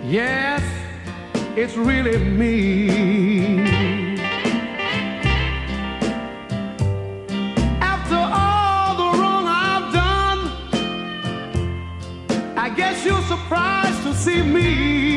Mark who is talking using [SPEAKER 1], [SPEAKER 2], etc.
[SPEAKER 1] Yes, it's really me. After all the wrong I've done, I guess you're surprised to see me.